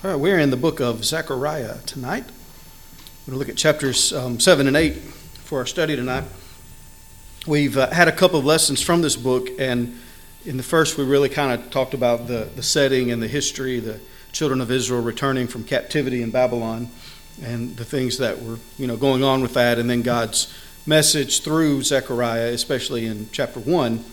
All right, we're in the book of Zechariah tonight. We're going to look at chapters 7 and 8 for our study tonight. We've had a couple of lessons from this book, and in the first we really kind of talked about the setting and the history, the children of Israel returning from captivity in Babylon, and the things that were going on with that, and then God's message through Zechariah, especially in chapter 1,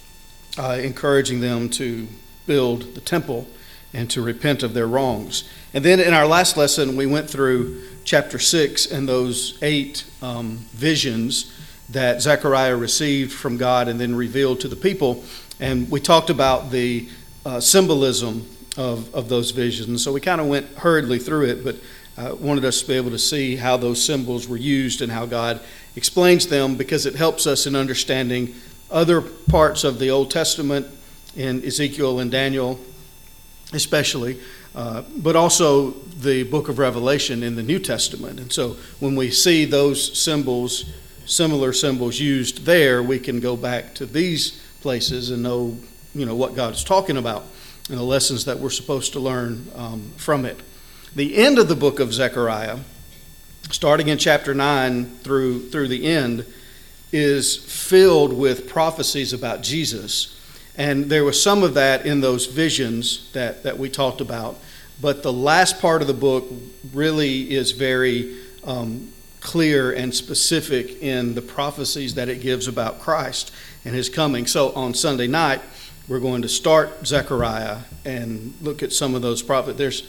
encouraging them to build the temple and to repent of their wrongs. And then in our last lesson, we went through chapter 6 and those 8 visions that Zechariah received from God and then revealed to the people. And we talked about the symbolism of those visions. So we kind of went hurriedly through it, but wanted us to be able to see how those symbols were used and how God explains them, because it helps us in understanding other parts of the Old Testament in Ezekiel and Daniel especially, but also the book of Revelation in the New Testament. And so when we see those symbols, similar symbols used there, we can go back to these places and know, what God is talking about and the lessons that we're supposed to learn from it. The end of the book of Zechariah, starting in chapter 9 through the end, is filled with prophecies about Jesus. And there was some of that in those visions that we talked about. But the last part of the book really is very clear and specific in the prophecies that it gives about Christ and his coming. So on Sunday night, we're going to start Zechariah and look at some of those prophets. There's,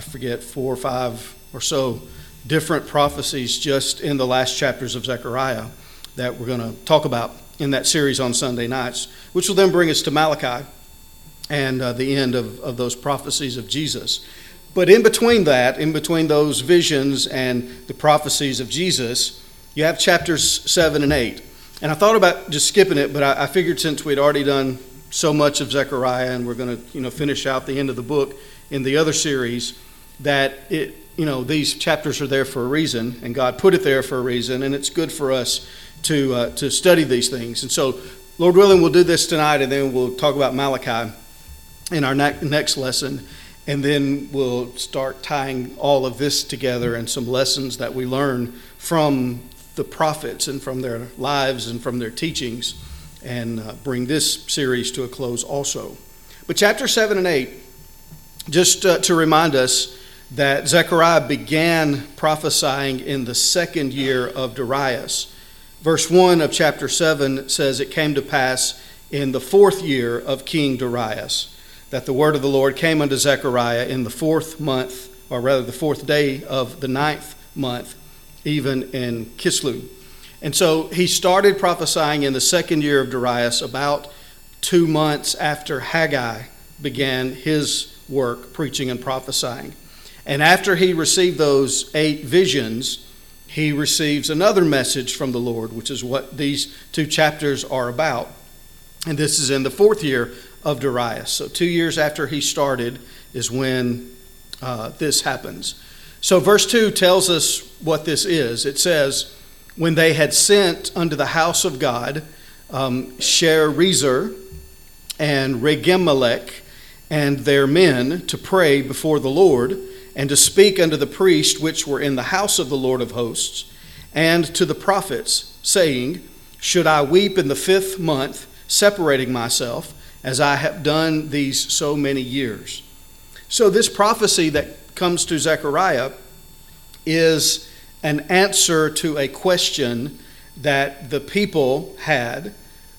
4 or 5 or so different prophecies just in the last chapters of Zechariah that we're going to talk about in that series on Sunday nights, which will then bring us to Malachi and the end of those prophecies of Jesus. But in between that, in between those visions and the prophecies of Jesus, you have chapters 7 and 8. And I thought about just skipping it, but I figured since we'd already done so much of Zechariah and we're going to finish out the end of the book in the other series, that these chapters are there for a reason, and God put it there for a reason, and it's good for us to study these things. And so, Lord willing, we'll do this tonight, and then we'll talk about Malachi in our next lesson, and then we'll start tying all of this together and some lessons that we learn from the prophets and from their lives and from their teachings, and bring this series to a close also. But chapter 7 and 8, just to remind us that Zechariah began prophesying in the second year of Darius. Verse 1 of chapter 7 says, "It came to pass in the 4th year of King Darius, that the word of the Lord came unto Zechariah in the 4th month, or rather the 4th day of the 9th month, even in Kislev." And so he started prophesying in the second year of Darius, about 2 months after Haggai began his work, preaching and prophesying. And after he received those 8 visions, he receives another message from the Lord, which is what these 2 chapters are about. And this is in the 4th year of Darius. So 2 years after he started is when this happens. So verse 2 tells us what this is. It says, "When they had sent unto the house of God Sherezer and Regemelech and their men to pray before the Lord, and to speak unto the priests which were in the house of the Lord of hosts, and to the prophets, saying, Should I weep in the 5th month, separating myself, as I have done these so many years?" So this prophecy that comes to Zechariah is an answer to a question that the people had,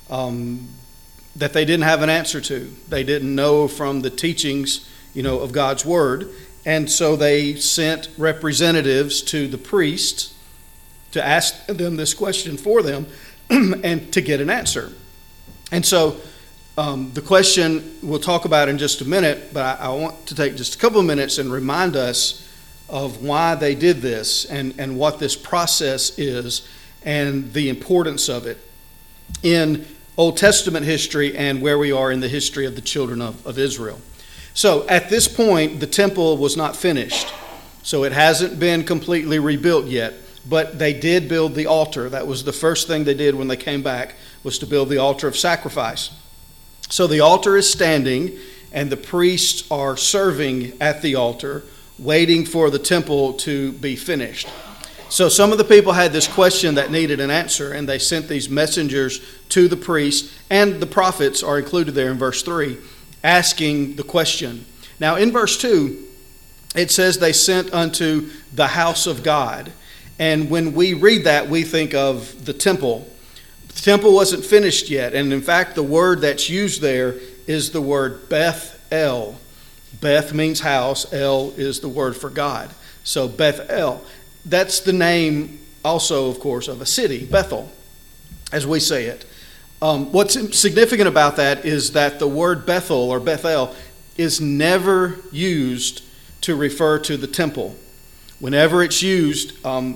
that they didn't have an answer to. They didn't know from the teachings, of God's word. And so they sent representatives to the priests to ask them this question for them and to get an answer. And so the question we'll talk about in just a minute, but I want to take just a couple of minutes and remind us of why they did this and what this process is and the importance of it in Old Testament history and where we are in the history of the children of Israel. So at this point, the temple was not finished. So it hasn't been completely rebuilt yet, but they did build the altar. That was the first thing they did when they came back, was to build the altar of sacrifice. So the altar is standing, and the priests are serving at the altar waiting for the temple to be finished. So some of the people had this question that needed an answer, and they sent these messengers to the priest, and the prophets are included there in verse 3, asking the question. Now in verse 2, it says they sent unto the house of God. And when we read that, we think of the temple. The temple wasn't finished yet, and in fact the word that's used there is the word Beth-El. Beth means house, El is the word for God. So Beth-El. That's the name also, of course, of a city, Bethel, as we say it. What's significant about that is that the word Bethel or Beth-El is never used to refer to the temple. Whenever it's used,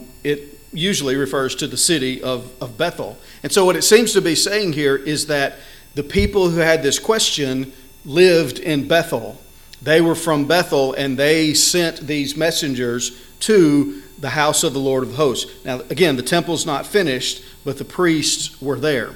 it usually refers to the city of Bethel. And so what it seems to be saying here is that the people who had this question lived in Bethel. They were from Bethel, and they sent these messengers to the house of the Lord of hosts. Now, again, the temple's not finished, but the priests were there.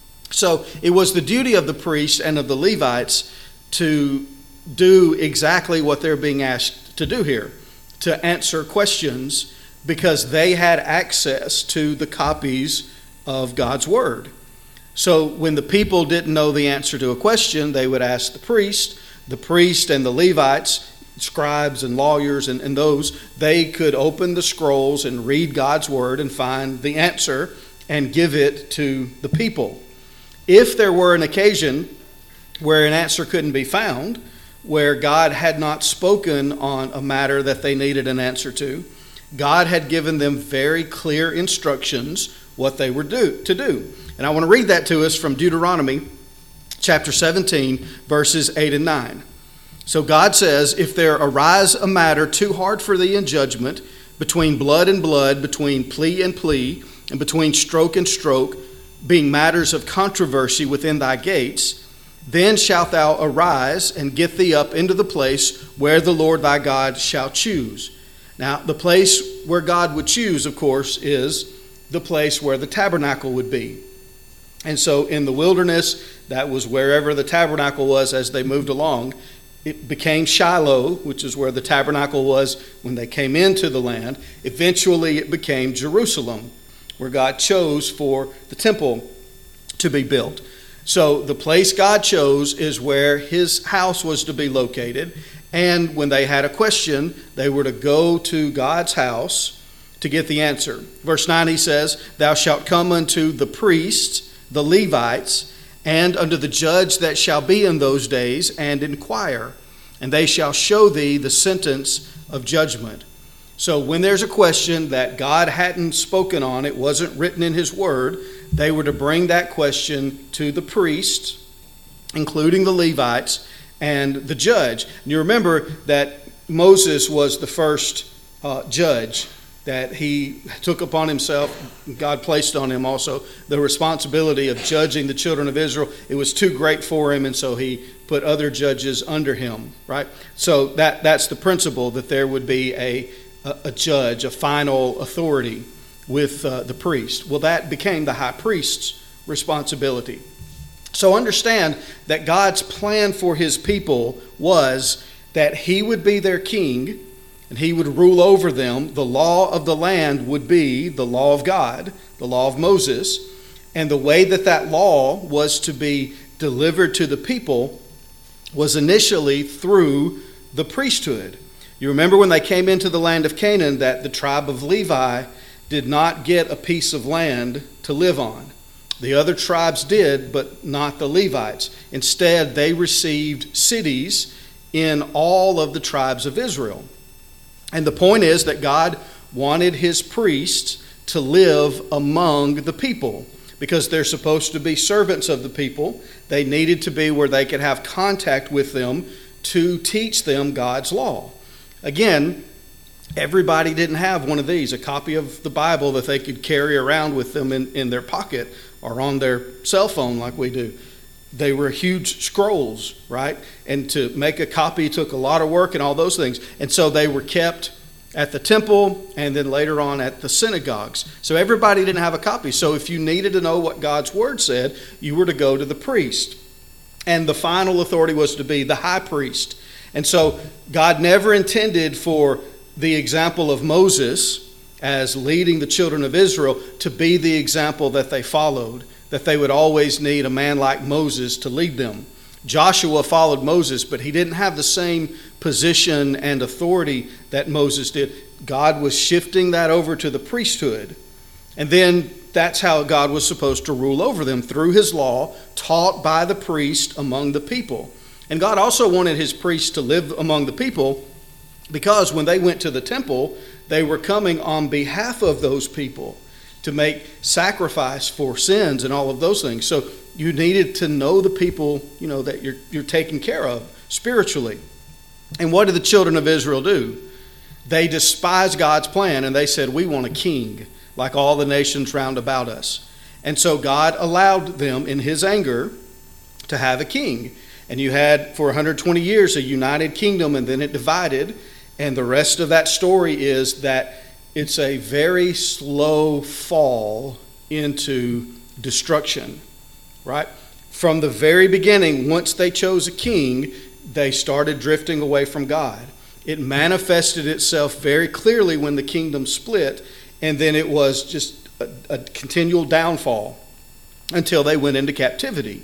So it was the duty of the priests and of the Levites to do exactly what they're being asked to do here, to answer questions, because they had access to the copies of God's word. So when the people didn't know the answer to a question, they would ask the priest and the Levites, scribes and lawyers and those, they could open the scrolls and read God's word and find the answer and give it to the people. If there were an occasion where an answer couldn't be found, where God had not spoken on a matter that they needed an answer to, God had given them very clear instructions what they were to do. And I want to read that to us from Deuteronomy chapter 17, verses 8 and 9. So God says, if there arise a matter too hard for thee in judgment, between blood and blood, between plea and plea, and between stroke and stroke, being matters of controversy within thy gates, then shalt thou arise and get thee up into the place where the Lord thy God shall choose. Now, the place where God would choose, of course, is the place where the tabernacle would be. And so in the wilderness, that was wherever the tabernacle was as they moved along. It became Shiloh, which is where the tabernacle was when they came into the land. Eventually, it became Jerusalem, where God chose for the temple to be built. So the place God chose is where his house was to be located. And when they had a question, they were to go to God's house to get the answer. Verse 9, he says, thou shalt come unto the priests, the Levites, and unto the judge that shall be in those days, and inquire, and they shall show thee the sentence of judgment. So when there's a question that God hadn't spoken on, it wasn't written in his word, they were to bring that question to the priests, including the Levites, and the judge. And you remember that Moses was the first judge that he took upon himself. God placed on him also the responsibility of judging the children of Israel. It was too great for him, and so he put other judges under him, right? So that's the principle, that there would be a judge, a final authority with the priest. Well, that became the high priest's responsibility. So understand that God's plan for his people was that he would be their king, and he would rule over them. The law of the land would be the law of God, the law of Moses. And the way that law was to be delivered to the people was initially through the priesthood. You remember when they came into the land of Canaan that the tribe of Levi did not get a piece of land to live on. The other tribes did, but not the Levites. Instead, they received cities in all of the tribes of Israel. And the point is that God wanted his priests to live among the people, because they're supposed to be servants of the people. They needed to be where they could have contact with them to teach them God's law. Again, everybody didn't have one of these, a copy of the Bible that they could carry around with them in their pocket or on their cell phone like we do. They were huge scrolls, right? And to make a copy took a lot of work and all those things. And so they were kept at the temple and then later on at the synagogues. So everybody didn't have a copy. So if you needed to know what God's word said, you were to go to the priest. And the final authority was to be the high priest. And so God never intended for the example of Moses as leading the children of Israel to be the example that they followed, that they would always need a man like Moses to lead them. Joshua followed Moses, but he didn't have the same position and authority that Moses did. God was shifting that over to the priesthood. And then that's how God was supposed to rule over them, through his law, taught by the priest among the people. And God also wanted his priests to live among the people, because when they went to the temple, they were coming on behalf of those people to make sacrifice for sins and all of those things. So you needed to know the people, that you're taking care of spiritually. And what did the children of Israel do? They despised God's plan, and they said, we want a king like all the nations round about us. And so God allowed them in his anger to have a king. And you had for 120 years a united kingdom, and then it divided. And the rest of that story is that it's a very slow fall into destruction, right? From the very beginning, once they chose a king, they started drifting away from God. It manifested itself very clearly when the kingdom split, and then it was just a continual downfall until they went into captivity.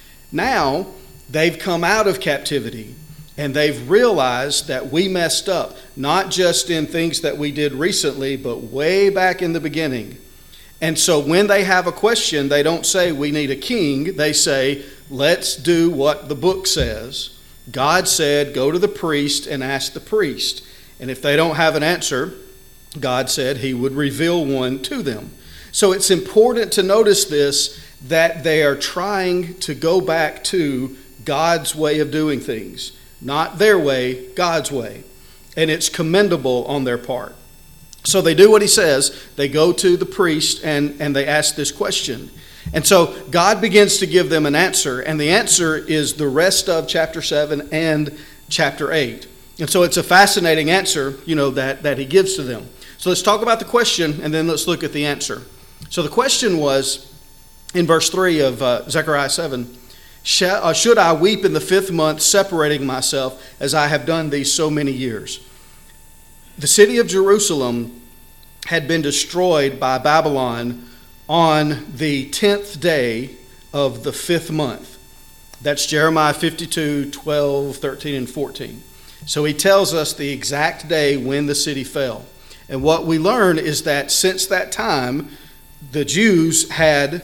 Now, they've come out of captivity, and they've realized that we messed up, not just in things that we did recently, but way back in the beginning. And so when they have a question, they don't say, we need a king. They say, let's do what the book says. God said, go to the priest and ask the priest. And if they don't have an answer, God said he would reveal one to them. So it's important to notice this, that they are trying to go back to God's way of doing things. Not their way, God's way. And it's commendable on their part. So they do what he says. They go to the priest and they ask this question. And so God begins to give them an answer. And the answer is the rest of chapter 7 and chapter 8. And so it's a fascinating answer, that he gives to them. So let's talk about the question, and then let's look at the answer. So the question was, in verse 3 of Zechariah 7, should I weep in the 5th month, separating myself, as I have done these so many years? The city of Jerusalem had been destroyed by Babylon on the 10th day of the 5th month. That's Jeremiah 52, 12, 13, and 14. So he tells us the exact day when the city fell. And what we learn is that since that time, the Jews had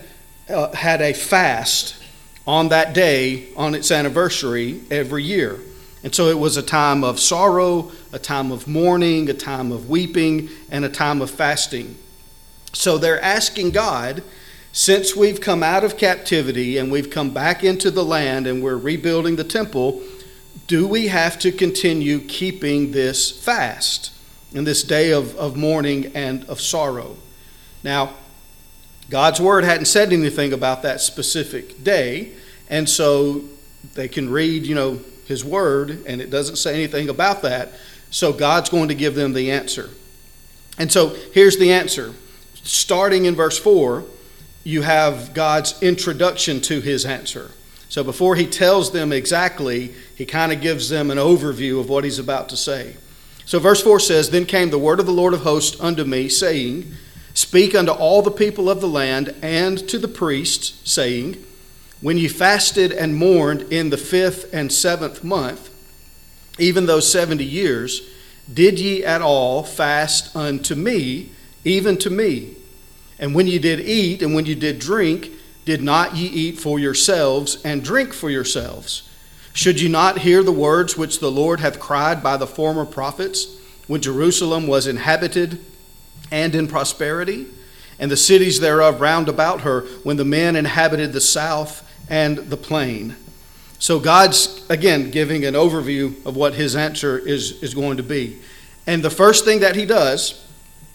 a fast on that day, on its anniversary, every year. And so it was a time of sorrow, a time of mourning, a time of weeping, and a time of fasting. So they're asking God, since we've come out of captivity and we've come back into the land and we're rebuilding the temple, do we have to continue keeping this fast and this day of mourning and of sorrow? Now, God's word hadn't said anything about that specific day, and so they can read, his word, and it doesn't say anything about that. So God's going to give them the answer. And so here's the answer. Starting in verse 4, you have God's introduction to his answer. So before he tells them exactly, he kind of gives them an overview of what he's about to say. So verse 4 says, Then came the word of the Lord of hosts unto me, saying, Speak unto all the people of the land and to the priests, saying, When ye fasted and mourned in the 5th and 7th month, even those 70 years, did ye at all fast unto me, even to me? And when ye did eat and when ye did drink, did not ye eat for yourselves and drink for yourselves? Should ye not hear the words which the Lord hath cried by the former prophets, when Jerusalem was inhabited and in prosperity, and the cities thereof round about her, when the men inhabited the south and the plain? So God's, again, giving an overview of what his answer is going to be. And the first thing that he does,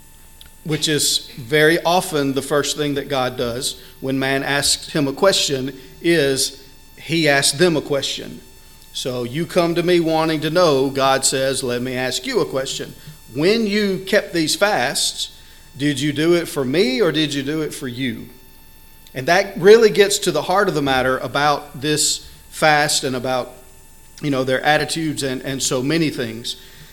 which is very often the first thing that God does when man asks him a question, is he asks them a question. So you come to me wanting to know, God says, let me ask you a question. When you kept these fasts, did you do it for me or did you do it for you? And that really gets to the heart of the matter about this fast and about their attitudes and so many things.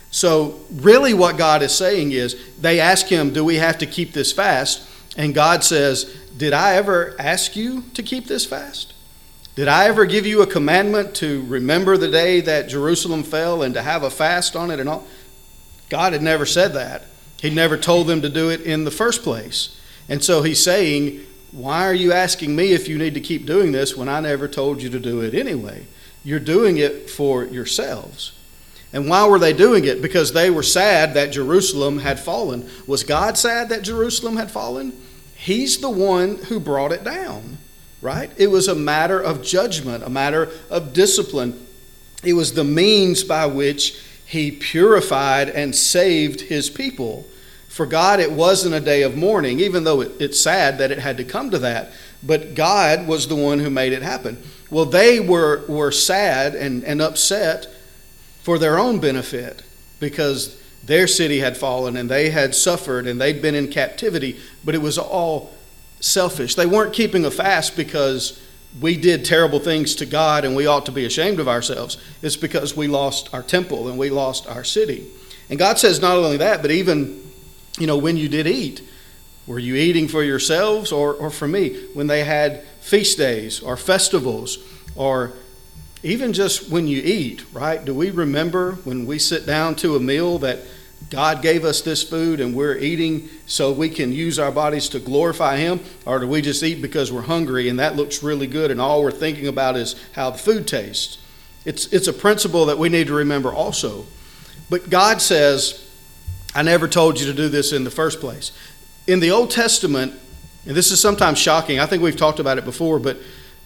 So really what God is saying is, they ask him, do we have to keep this fast? And God says, did I ever ask you to keep this fast? Did I ever give you a commandment to remember the day that Jerusalem fell and to have a fast on it and all? God had never said that. He never told them to do it in the first place. And so he's saying, why are you asking me if you need to keep doing this when I never told you to do it anyway? You're doing it for yourselves. And why were they doing it? Because they were sad that Jerusalem had fallen. Was God sad that Jerusalem had fallen? He's the one who brought it down, right? It was a matter of judgment, a matter of discipline. It was the means by which he purified and saved his people. For God, it wasn't a day of mourning, even though it's sad that it had to come to that. But God was the one who made it happen. Well, they were sad and upset for their own benefit, because their city had fallen and they had suffered and they'd been in captivity, but it was all selfish. They weren't keeping a fast because we did terrible things to God and we ought to be ashamed of ourselves. It's because we lost our temple and we lost our city. And God says not only that, but even, when you did eat, were you eating for yourselves or for me? When they had feast days or festivals, or even just when you eat, right? Do we remember when we sit down to a meal that God gave us this food and we're eating so we can use our bodies to glorify him? Or do we just eat because we're hungry and that looks really good and all we're thinking about is how the food tastes? It's a principle that we need to remember also. But God says, I never told you to do this in the first place. In the Old Testament, and this is sometimes shocking, I think we've talked about it before, but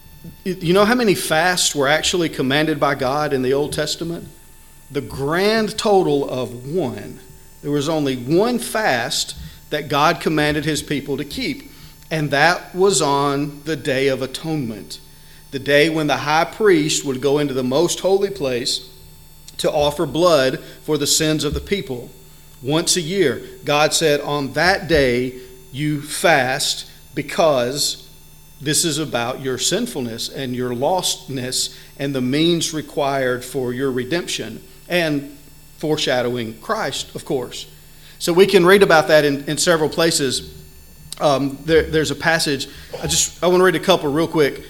you know how many fasts were actually commanded by God in the Old Testament? The grand total of one. There was only one fast that God commanded his people to keep, and that was on the Day of Atonement, the day when the high priest would go into the most holy place to offer blood for the sins of the people. Once a year, God said, on that day you fast, because this is about your sinfulness and your lostness and the means required for your redemption, and foreshadowing Christ, of course. So we can read about that in several places. There's a passage. I want to read a couple real quick.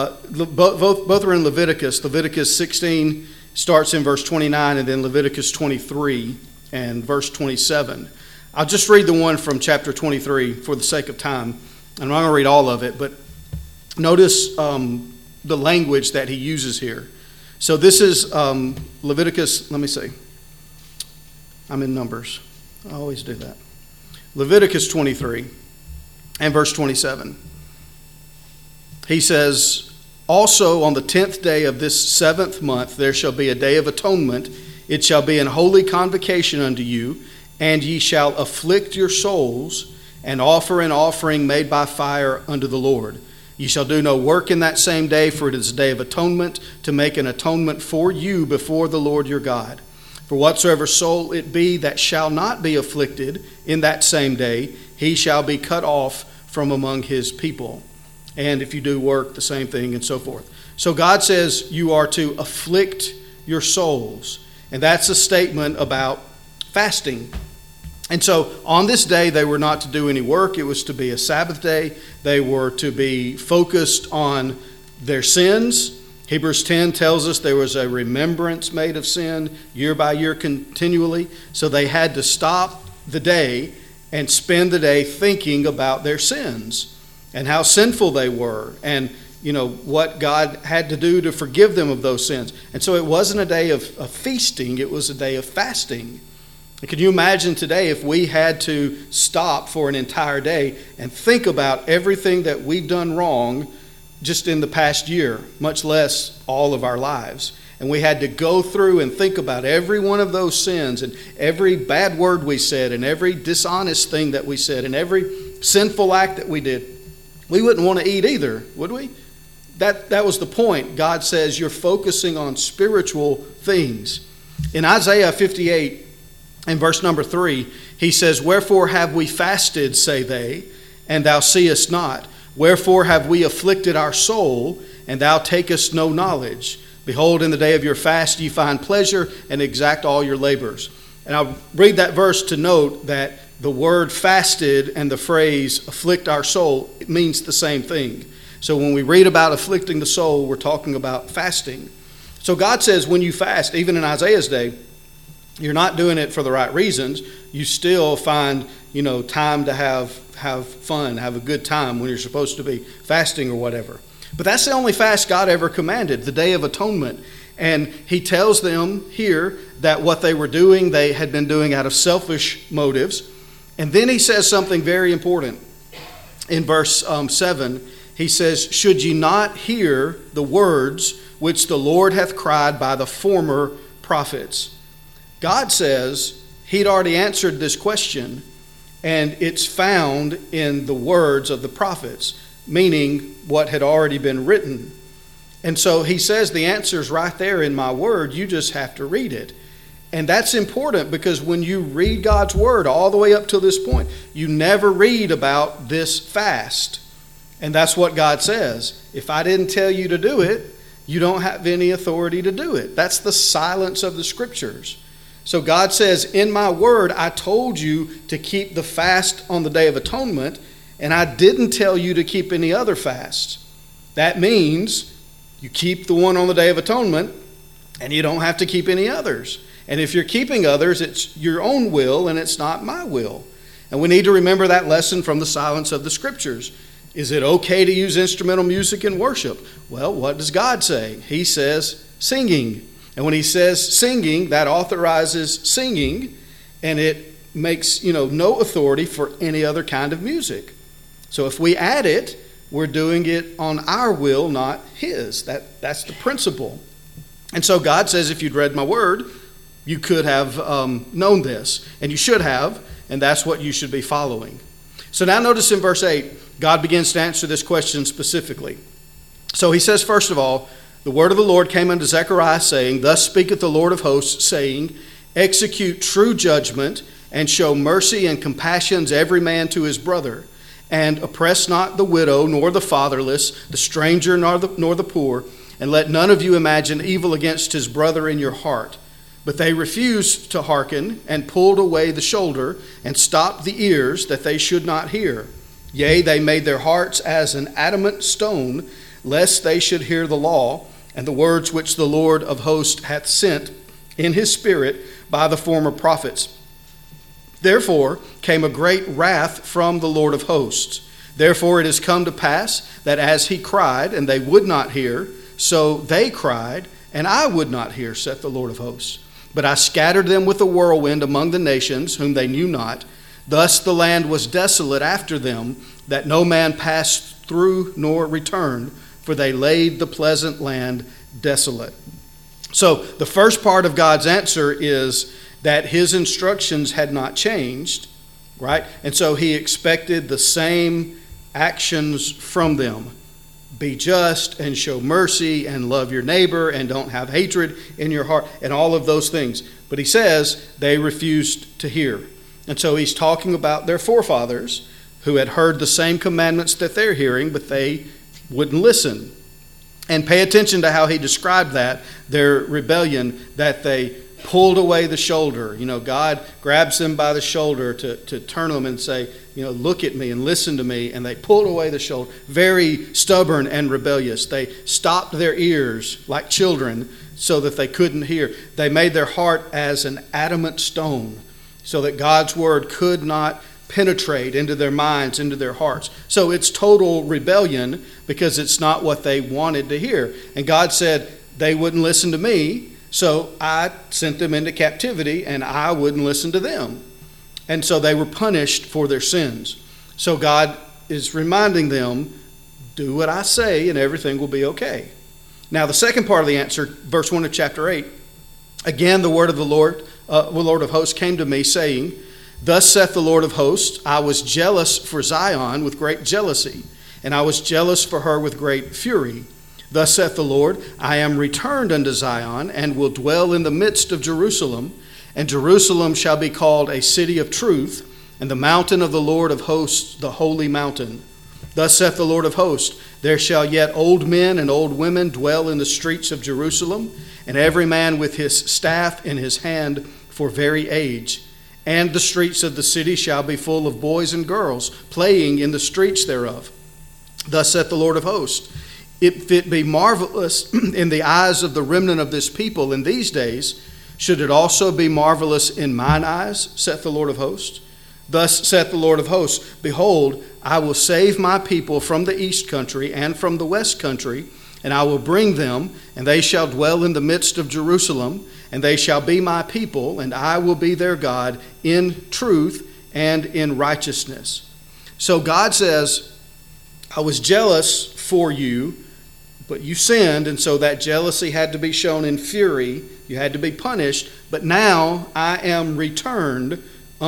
Both are in Leviticus. Leviticus 16 starts in verse 29, and then Leviticus 23 and verse 27. I'll just read the one from chapter 23 for the sake of time. I'm not going to read all of it, but notice the language that he uses here. So this is Leviticus, let me see. I'm in Numbers. I always do that. Leviticus 23 and verse 27. He says, also on the 10th day of this 7th month there shall be a day of atonement. It shall be an holy convocation unto you, and ye shall afflict your souls and offer an offering made by fire unto the Lord. Ye shall do no work in that same day, for it is a day of atonement, to make an atonement for you before the Lord your God. For whatsoever soul it be that shall not be afflicted in that same day, he shall be cut off from among his people. And if you do work, the same thing, and so forth. So God says you are to afflict your souls. And that's a statement about fasting. And so on this day, they were not to do any work. It was to be a Sabbath day. They were to be focused on their sins. Hebrews 10 tells us there was a remembrance made of sin year by year continually. So they had to stop the day and spend the day thinking about their sins and how sinful they were, and what God had to do to forgive them of those sins. And so it wasn't a day of feasting, it was a day of fasting. Can you imagine today if we had to stop for an entire day and think about everything that we've done wrong just in the past year, much less all of our lives? And we had to go through and think about every one of those sins and every bad word we said and every dishonest thing that we said and every sinful act that we did. We wouldn't want to eat either, would we? That was the point. God says you're focusing on spiritual things. In Isaiah 58 and verse number 3, he says, wherefore have we fasted, say they, and thou seest not? Wherefore have we afflicted our soul, and thou takest no knowledge? Behold, in the day of your fast ye find pleasure, and exact all your labors. And I'll read that verse to note that the word fasted and the phrase afflict our soul, it means the same thing. So when we read about afflicting the soul, we're talking about fasting. So God says when you fast, even in Isaiah's day, you're not doing it for the right reasons. You still find, time to have fun, have a good time when you're supposed to be fasting or whatever. But that's the only fast God ever commanded, the Day of Atonement. And he tells them here that what they were doing, they had been doing out of selfish motives. And then he says something very important. In verse 7, he says, should ye not hear the words which the Lord hath cried by the former prophets? God says he'd already answered this question, and it's found in the words of the prophets, meaning what had already been written. And so he says the answer's right there in my word. You just have to read it. And that's important because when you read God's word all the way up to this point, you never read about this fast. And that's what God says. If I didn't tell you to do it, you don't have any authority to do it. That's the silence of the scriptures. So God says, in my word, I told you to keep the fast on the Day of Atonement, and I didn't tell you to keep any other fast. That means you keep the one on the Day of Atonement, and you don't have to keep any others. And if you're keeping others, it's your own will, and it's not my will. And we need to remember that lesson from the silence of the scriptures. Is it okay to use instrumental music in worship? Well, what does God say? He says singing. And when he says singing, that authorizes singing, and it makes, no authority for any other kind of music. So if we add it, we're doing it on our will, not his. That's the principle. And so God says, if you'd read my word, you could have known this, and you should have, and that's what you should be following. So now notice in verse 8, God begins to answer this question specifically. So he says, first of all, the word of the Lord came unto Zechariah, saying, thus speaketh the Lord of hosts, saying, execute true judgment, and show mercy and compassions every man to his brother, and oppress not the widow, nor the fatherless, the stranger, nor the poor, and let none of you imagine evil against his brother in your heart. But they refused to hearken, and pulled away the shoulder, and stopped the ears, that they should not hear. Yea, they made their hearts as an adamant stone, lest they should hear the law, and the words which the Lord of hosts hath sent in his spirit by the former prophets. Therefore came a great wrath from the Lord of hosts. Therefore it is come to pass that as he cried, and they would not hear, so they cried, and I would not hear, saith the Lord of hosts. But I scattered them with a whirlwind among the nations, whom they knew not. Thus the land was desolate after them, that no man passed through nor returned, for they laid the pleasant land desolate. So the first part of God's answer is that his instructions had not changed, right? And so he expected the same actions from them. Be just and show mercy and love your neighbor and don't have hatred in your heart and all of those things. But he says they refused to hear. And so he's talking about their forefathers who had heard the same commandments that they're hearing, but they wouldn't listen. And pay attention to how he described that, their rebellion, that they pulled away the shoulder. God grabs them by the shoulder to turn them and say, look at me and listen to me. And they pulled away the shoulder. Very stubborn and rebellious. They stopped their ears like children so that they couldn't hear. They made their heart as an adamant stone so that God's word could not penetrate into their minds, into their hearts. So it's total rebellion because it's not what they wanted to hear. And God said they wouldn't listen to me, so I sent them into captivity and I wouldn't listen to them. And so they were punished for their sins. So God is reminding them, do what I say and everything will be okay. Now the second part of the answer, verse 1 of chapter 8, again the word of the Lord of hosts came to me, saying, thus saith the Lord of hosts, I was jealous for Zion with great jealousy, and I was jealous for her with great fury. Thus saith the Lord, I am returned unto Zion, and will dwell in the midst of Jerusalem, and Jerusalem shall be called a city of truth, and the mountain of the Lord of hosts, the holy mountain. Thus saith the Lord of hosts, there shall yet old men and old women dwell in the streets of Jerusalem, and every man with his staff in his hand for very age. And the streets of the city shall be full of boys and girls, playing in the streets thereof. Thus saith the Lord of hosts, if it be marvelous in the eyes of the remnant of this people in these days, should it also be marvelous in mine eyes, saith the Lord of hosts? Thus saith the Lord of hosts, behold, I will save my people from the east country and from the west country, and I will bring them, and they shall dwell in the midst of Jerusalem, and they shall be my people, and I will be their God in truth and in righteousness. So God says, I was jealous for you, but you sinned, and so that jealousy had to be shown in fury. You had to be punished. But now I am returned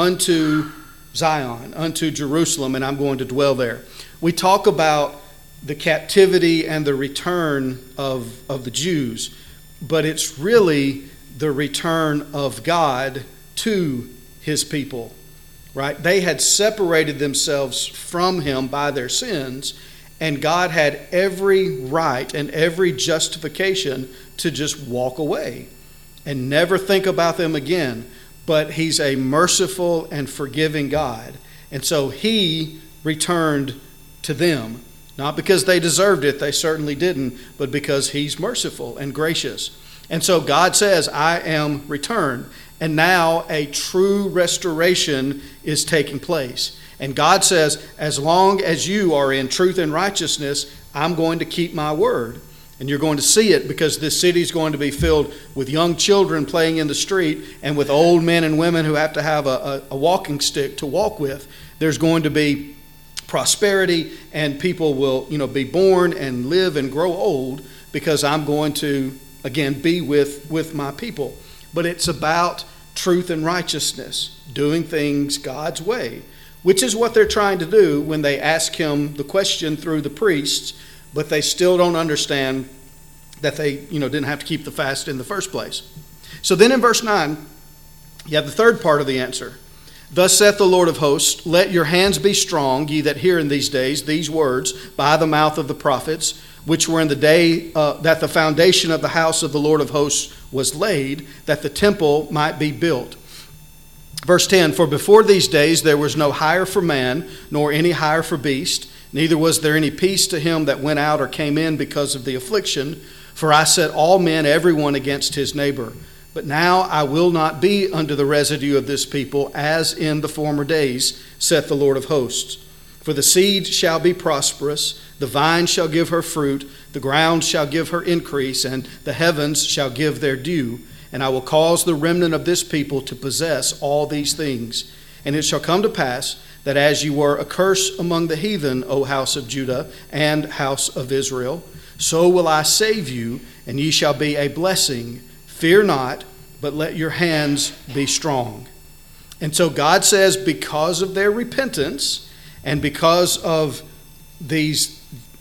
unto Zion, unto Jerusalem, and I'm going to dwell there. We talk about the captivity and the return of the Jews, but it's really the return of God to his people, right? They had separated themselves from him by their sins, and God had every right and every justification to just walk away and never think about them again. But he's a merciful and forgiving God. And so he returned to them, not because they deserved it, they certainly didn't, but because he's merciful and gracious. And so God says, I am returned. And now a true restoration is taking place. And God says, as long as you are in truth and righteousness, I'm going to keep my word. And you're going to see it, because this city is going to be filled with young children playing in the street and with old men and women who have to have a walking stick to walk with. There's going to be prosperity, and people will, be born and live and grow old, because I'm going to, again, be with my people. But it's about truth and righteousness, doing things God's way, which is what they're trying to do when they ask him the question through the priests, but they still don't understand that they, didn't have to keep the fast in the first place. So then in verse 9, you have the third part of the answer. Thus saith the Lord of hosts, let your hands be strong, ye that hear in these days these words by the mouth of the prophets, which were in the day that the foundation of the house of the Lord of hosts was laid, that the temple might be built. Verse 10, for before these days there was no hire for man, nor any hire for beast, neither was there any peace to him that went out or came in because of the affliction. For I set all men, every one against his neighbor. But now I will not be under the residue of this people, as in the former days, saith the Lord of hosts. For the seed shall be prosperous, the vine shall give her fruit, the ground shall give her increase, and the heavens shall give their dew. And I will cause the remnant of this people to possess all these things. And it shall come to pass that as you were a curse among the heathen, O house of Judah and house of Israel, so will I save you, and ye shall be a blessing. Fear not, but let your hands be strong. And so God says, because of their repentance and because of these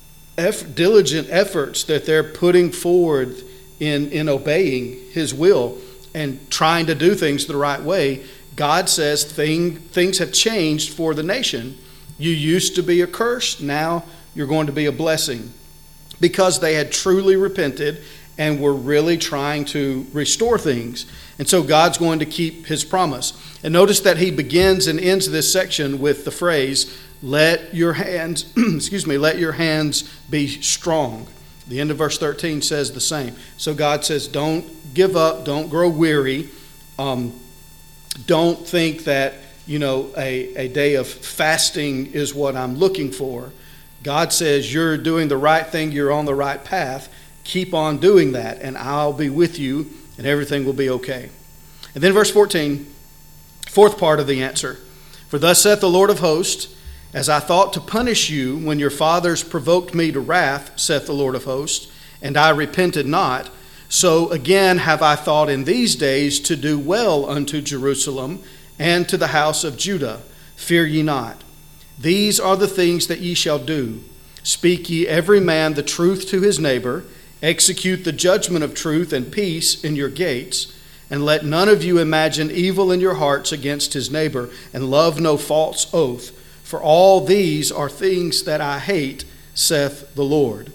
diligent efforts that they're putting forward in obeying his will and trying to do things the right way, God says things have changed for the nation. You used to be a curse, now you're going to be a blessing. Because they had truly repented and were really trying to restore things. And so God's going to keep his promise. And notice that he begins and ends this section with the phrase, let your hands, let your hands be strong. The end of verse 13 says the same. So God says, don't give up, don't grow weary. Don't think that, a day of fasting is what I'm looking for. God says, you're doing the right thing, you're on the right path. Keep on doing that, and I'll be with you, and everything will be okay. And then verse 14, fourth part of the answer. For thus saith the Lord of hosts, as I thought to punish you when your fathers provoked me to wrath, saith the Lord of hosts, and I repented not, so again have I thought in these days to do well unto Jerusalem and to the house of Judah. Fear ye not. These are the things that ye shall do. Speak ye every man the truth to his neighbor. Execute the judgment of truth and peace in your gates. And let none of you imagine evil in your hearts against his neighbor, and love no false oath. For all these are things that I hate, saith the Lord.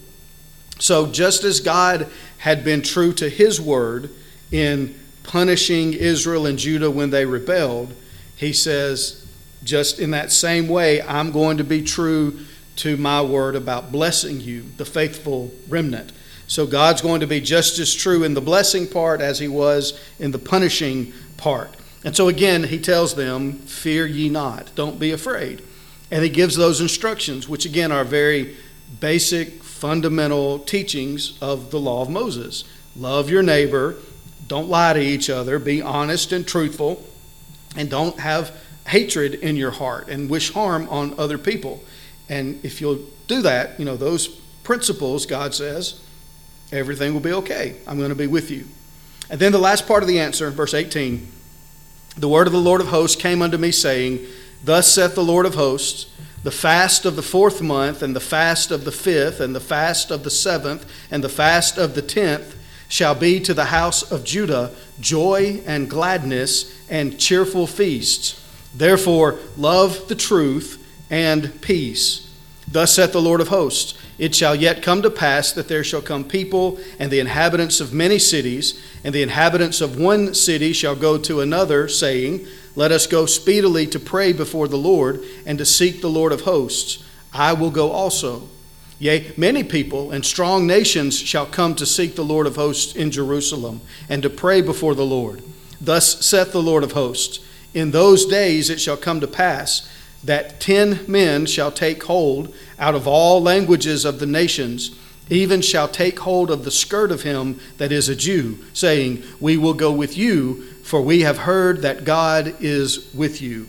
So just as God had been true to his word in punishing Israel and Judah when they rebelled, he says, just in that same way, I'm going to be true to my word about blessing you, the faithful remnant. So God's going to be just as true in the blessing part as he was in the punishing part. And so again, he tells them, fear ye not, don't be afraid. And he gives those instructions, which again are very basic, fundamental teachings of the law of Moses. Love your neighbor, don't lie to each other, be honest and truthful, and don't have hatred in your heart and wish harm on other people. And if you'll do that, those principles, God says, everything will be okay. I'm going to be with you. And then the last part of the answer, verse 18, the word of the Lord of hosts came unto me, saying, Thus saith the Lord of hosts, the fast of the 4th month, and the fast of the 5th, and the fast of the 7th, and the fast of the 10th shall be to the house of Judah joy and gladness and cheerful feasts. Therefore love the truth and peace. Thus saith the Lord of hosts, It shall yet come to pass that there shall come people and the inhabitants of many cities, and the inhabitants of one city shall go to another, saying, Let us go speedily to pray before the Lord, and to seek the Lord of hosts. I will go also. Yea, many people and strong nations shall come to seek the Lord of hosts in Jerusalem, and to pray before the Lord. Thus saith the Lord of hosts, In those days it shall come to pass that 10 men shall take hold out of all languages of the nations, even shall take hold of the skirt of him that is a Jew, saying, We will go with you, for we have heard that God is with you.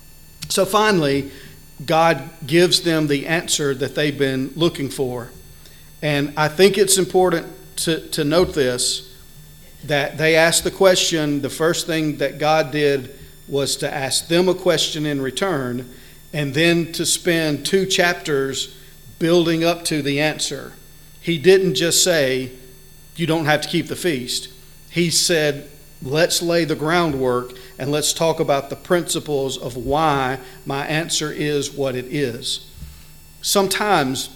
So finally, God gives them the answer that they've been looking for. And I think it's important to note this, that they asked the question. The first thing that God did was to ask them a question in return, and then to spend 2 chapters building up to the answer. He didn't just say, you don't have to keep the feast. He said, let's lay the groundwork and let's talk about the principles of why my answer is what it is. Sometimes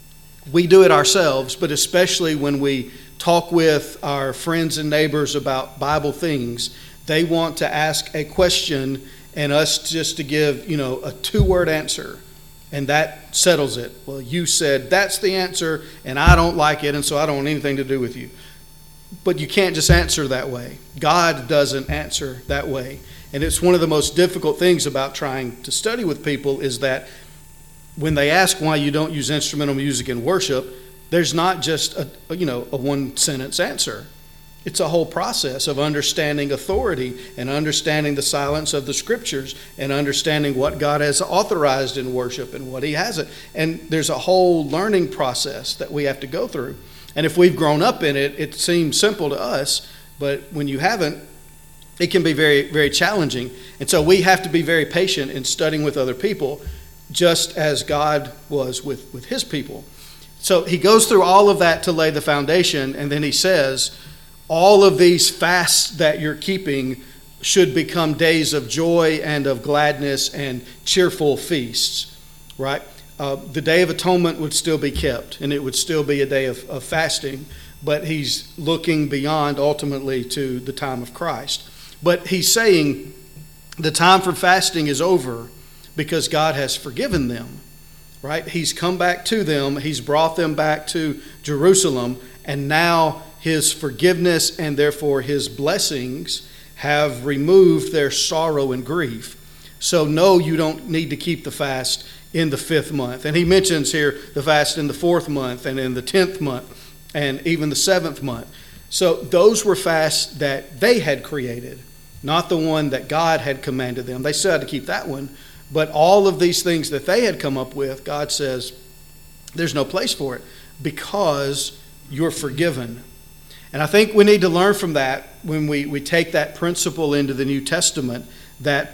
we do it ourselves, but especially when we talk with our friends and neighbors about Bible things, they want to ask a question and us just to give, a 2-word answer, and that settles it. Well, you said that's the answer, and I don't like it, and so I don't want anything to do with you. But you can't just answer that way. God doesn't answer that way. And it's one of the most difficult things about trying to study with people is that when they ask why you don't use instrumental music in worship, there's not just a 1-sentence answer. It's a whole process of understanding authority and understanding the silence of the scriptures and understanding what God has authorized in worship and what he hasn't. And there's a whole learning process that we have to go through. And if we've grown up in it, it seems simple to us, but when you haven't, it can be very, very challenging. And so we have to be very patient in studying with other people, just as God was with his people. So he goes through all of that to lay the foundation, and then he says, all of these fasts that you're keeping should become days of joy and of gladness and cheerful feasts, right? The Day of Atonement would still be kept, and it would still be a day of fasting, but he's looking beyond ultimately to the time of Christ. But he's saying the time for fasting is over because God has forgiven them, right? He's come back to them. He's brought them back to Jerusalem, and now his forgiveness and therefore his blessings have removed their sorrow and grief. So no, you don't need to keep the fast in the 5th month. And he mentions here the fast in the 4th month and in the 10th month and even the 7th month. So those were fasts that they had created, not the one that God had commanded them. They still had to keep that one. But all of these things that they had come up with, God says, there's no place for it because you're forgiven. And I think we need to learn from that when we take that principle into the New Testament, that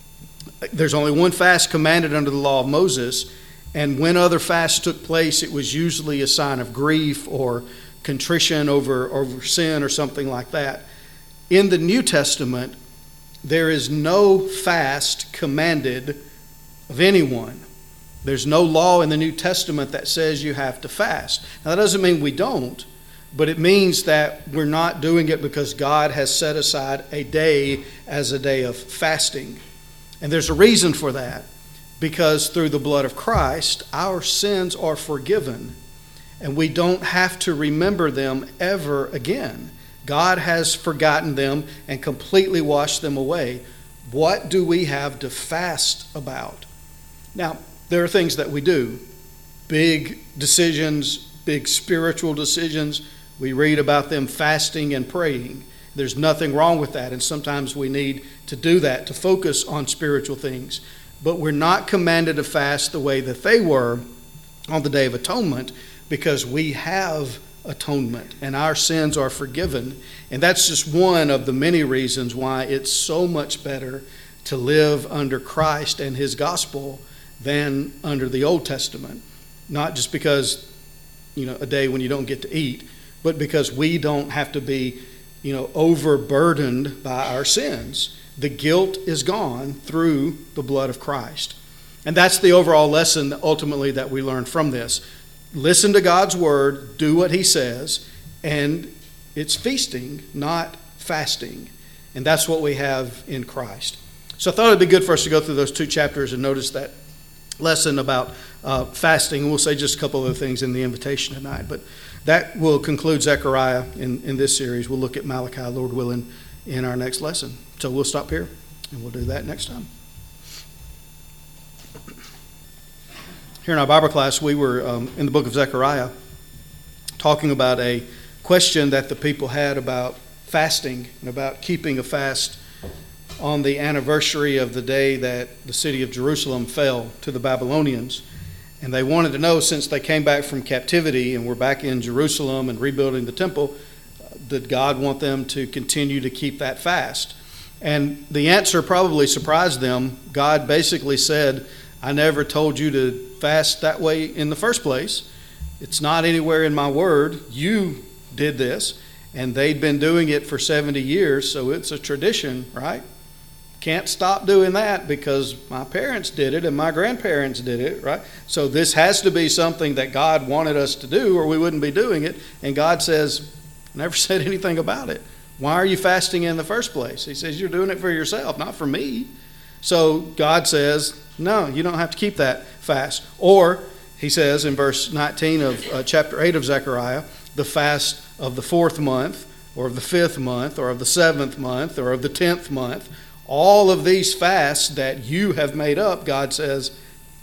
there's only one fast commanded under the law of Moses, and when other fasts took place, it was usually a sign of grief or contrition over sin or something like that. In the New Testament, there is no fast commanded of anyone. There's no law in the New Testament that says you have to fast. Now, that doesn't mean we don't, but it means that we're not doing it because God has set aside a day as a day of fasting. And there's a reason for that, because through the blood of Christ, our sins are forgiven, and we don't have to remember them ever again. God has forgotten them and completely washed them away. What do we have to fast about? Now, there are things that we do, big decisions, big spiritual decisions. We read about them fasting and praying. There's nothing wrong with that, and sometimes we need to do that to focus on spiritual things. But we're not commanded to fast the way that they were on the Day of Atonement, because we have atonement and our sins are forgiven. And that's just one of the many reasons why it's so much better to live under Christ and His gospel than under the Old Testament. Not just because, a day when you don't get to eat, but because we don't have to be, overburdened by our sins. The guilt is gone through the blood of Christ. And that's the overall lesson ultimately that we learn from this. Listen to God's word, do what He says, and it's feasting, not fasting. And that's what we have in Christ. So I thought it'd be good for us to go through those two chapters and notice that lesson about fasting. We'll say just a couple of things in the invitation tonight, but that will conclude Zechariah in this series. We'll look at Malachi, Lord willing, in our next lesson. So we'll stop here, and we'll do that next time. Here in our Bible class, we were in the book of Zechariah talking about a question that the people had about fasting and about keeping a fast on the anniversary of the day that the city of Jerusalem fell to the Babylonians. And they wanted to know, since they came back from captivity and were back in Jerusalem and rebuilding the temple, did God want them to continue to keep that fast? And the answer probably surprised them. God basically said, I never told you to fast that way in the first place. It's not anywhere in my word. You did this, and they'd been doing it for 70 years, so it's a tradition, right? Can't stop doing that because my parents did it and my grandparents did it, right? So this has to be something that God wanted us to do, or we wouldn't be doing it. And God says, never said anything about it. Why are you fasting in the first place? He says, you're doing it for yourself, not for me. So God says, no, you don't have to keep that fast. Or he says in verse 19 of chapter 8 of Zechariah, the fast of the 4th month, or of the 5th month, or of the 7th month, or of the 10th month. All of these fasts that you have made up, God says,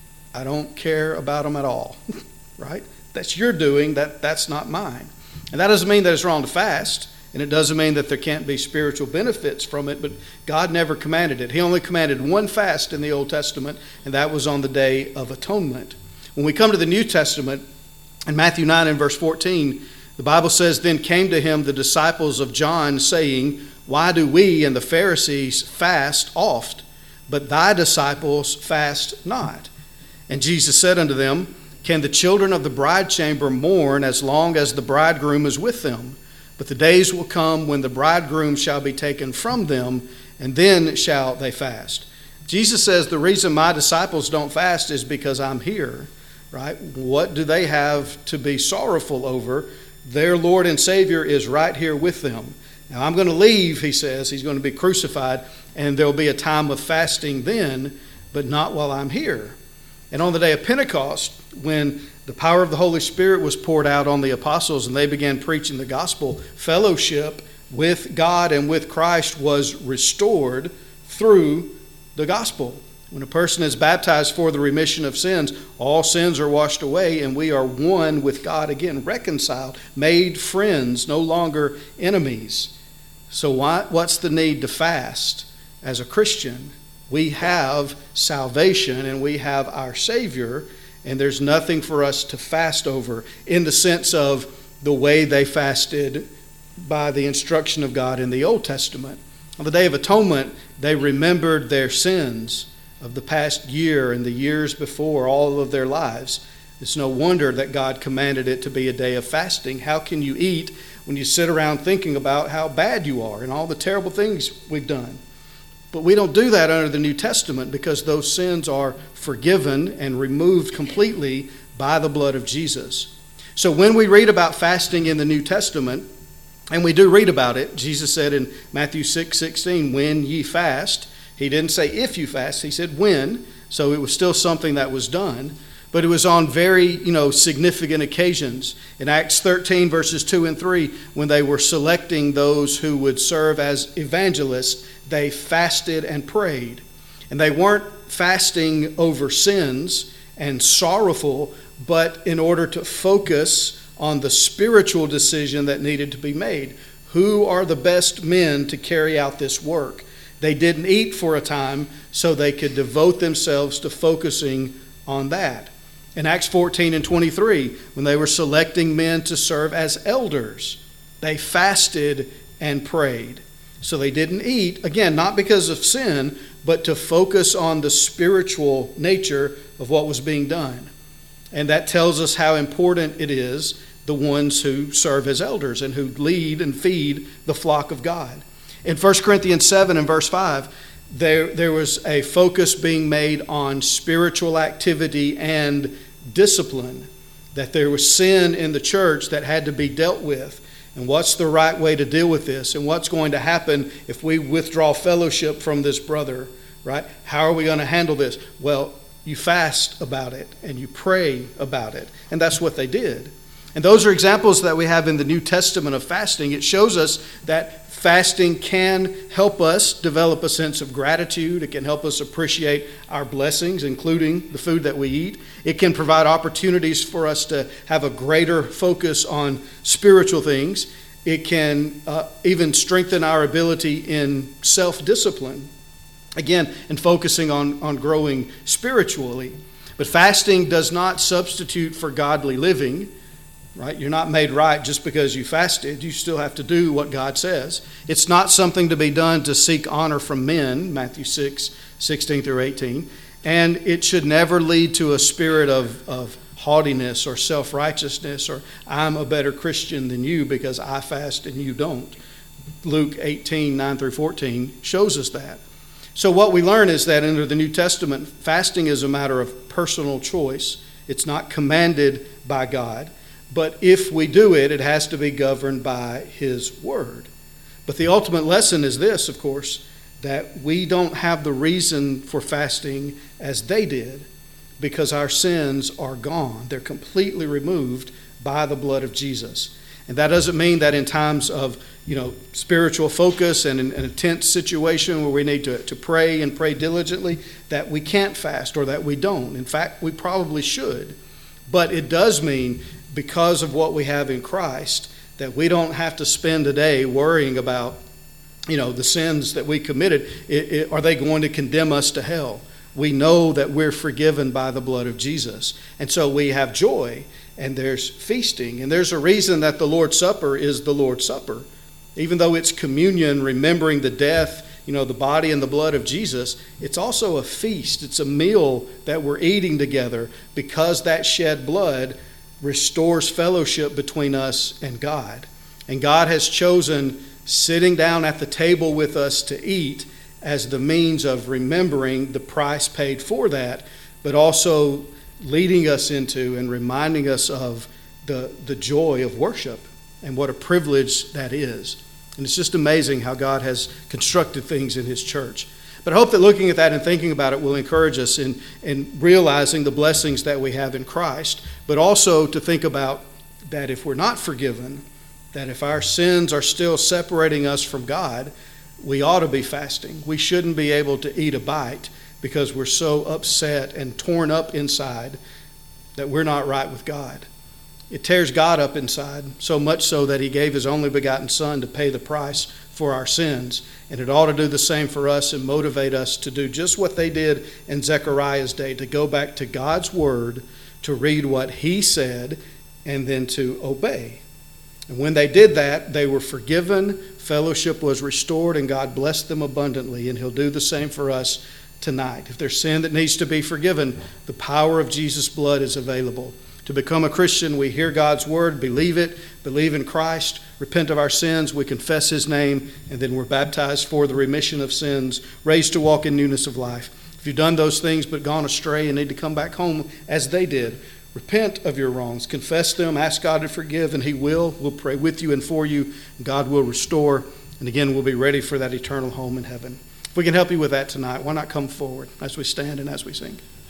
I don't care about them at all, right? That's your doing, that's not mine. And that doesn't mean that it's wrong to fast, and it doesn't mean that there can't be spiritual benefits from it, but God never commanded it. He only commanded one fast in the Old Testament, and that was on the Day of Atonement. When we come to the New Testament, in Matthew 9 and verse 14, the Bible says, Then came to him the disciples of John, saying, Why do we and the Pharisees fast oft, but thy disciples fast not? And Jesus said unto them, Can the children of the bride chamber mourn as long as the bridegroom is with them? But the days will come when the bridegroom shall be taken from them, and then shall they fast. Jesus says the reason my disciples don't fast is because I'm here, right? What do they have to be sorrowful over? Their Lord and Savior is right here with them. Now I'm going to leave, he says. He's going to be crucified, and there'll be a time of fasting then, but not while I'm here. And on the day of Pentecost, when the power of the Holy Spirit was poured out on the apostles and they began preaching the gospel, fellowship with God and with Christ was restored through the gospel. When a person is baptized for the remission of sins, all sins are washed away, and we are one with God again, reconciled, made friends, no longer enemies. So what's the need to fast? As a Christian, we have salvation and we have our Savior, and there's nothing for us to fast over in the sense of the way they fasted by the instruction of God in the Old Testament. On the Day of Atonement, they remembered their sins of the past year and the years before, all of their lives. It's no wonder that God commanded it to be a day of fasting. How can you eat when you sit around thinking about how bad you are and all the terrible things we've done? But we don't do that under the New Testament because those sins are forgiven and removed completely by the blood of Jesus. So when we read about fasting in the New Testament, and we do read about it, Jesus said in Matthew 6:16, when ye fast. He didn't say if you fast, he said when. So it was still something that was done. But it was on very, significant occasions. In Acts 13, verses 2 and 3, when they were selecting those who would serve as evangelists, they fasted and prayed. And they weren't fasting over sins and sorrowful, but in order to focus on the spiritual decision that needed to be made. Who are the best men to carry out this work? They didn't eat for a time so they could devote themselves to focusing on that. In Acts 14 and 23, when they were selecting men to serve as elders, they fasted and prayed. So they didn't eat, again, not because of sin, but to focus on the spiritual nature of what was being done. And that tells us how important it is, the ones who serve as elders and who lead and feed the flock of God. In 1 Corinthians 7 and verse 5, there was a focus being made on spiritual activity and discipline, that there was sin in the church that had to be dealt with. And what's the right way to deal with this? And what's going to happen if we withdraw fellowship from this brother, right? How are we going to handle this? Well, you fast about it and you pray about it. And that's what they did. And those are examples that we have in the New Testament of fasting. It shows us that fasting can help us develop a sense of gratitude. It can help us appreciate our blessings, including the food that we eat. It can provide opportunities for us to have a greater focus on spiritual things. It can even strengthen our ability in self-discipline, again, and focusing on growing spiritually. But fasting does not substitute for godly living. Right? You're not made right just because you fasted. You still have to do what God says. It's not something to be done to seek honor from men, Matthew 6:16 through 18. And it should never lead to a spirit of haughtiness or self-righteousness or I'm a better Christian than you because I fast and you don't. Luke 18:9 through 14 shows us that. So what we learn is that under the New Testament, fasting is a matter of personal choice. It's not commanded by God. But if we do it, it has to be governed by His Word. But the ultimate lesson is this, of course, that we don't have the reason for fasting as they did because our sins are gone. They're completely removed by the blood of Jesus. And that doesn't mean that in times of spiritual focus and in a tense situation where we need to pray and pray diligently, that we can't fast or that we don't. In fact, we probably should. But it does mean, because of what we have in Christ, that we don't have to spend a day worrying about, the sins that we committed. Are they going to condemn us to hell? We know that we're forgiven by the blood of Jesus. And so we have joy, and there's feasting. And there's a reason that the Lord's Supper is the Lord's Supper. Even though it's communion, remembering the death, the body and the blood of Jesus, it's also a feast. It's a meal that we're eating together because that shed blood restores fellowship between us and God. And God has chosen sitting down at the table with us to eat as the means of remembering the price paid for that, but also leading us into and reminding us of the joy of worship and what a privilege that is. And it's just amazing how God has constructed things in His church. But I hope that looking at that and thinking about it will encourage us in realizing the blessings that we have in Christ, but also to think about that if we're not forgiven, that if our sins are still separating us from God, we ought to be fasting. We shouldn't be able to eat a bite because we're so upset and torn up inside that we're not right with God. It tears God up inside, so much so that He gave His only begotten Son to pay the price for our sins. And it ought to do the same for us and motivate us to do just what they did in Zechariah's day, to go back to God's Word, to read what He said, and then to obey. And when they did that, they were forgiven, fellowship was restored, and God blessed them abundantly. And He'll do the same for us tonight. If there's sin that needs to be forgiven, the power of Jesus' blood is available To become a Christian, we hear God's word, believe it, believe in Christ, repent of our sins, we confess his name, and then we're baptized for the remission of sins, raised to walk in newness of life. If you've done those things but gone astray and need to come back home as they did, repent of your wrongs, confess them, ask God to forgive, and he will. We'll pray with you and for you. God will restore, and again, we'll be ready for that eternal home in heaven. If we can help you with that tonight, why not come forward as we stand and as we sing?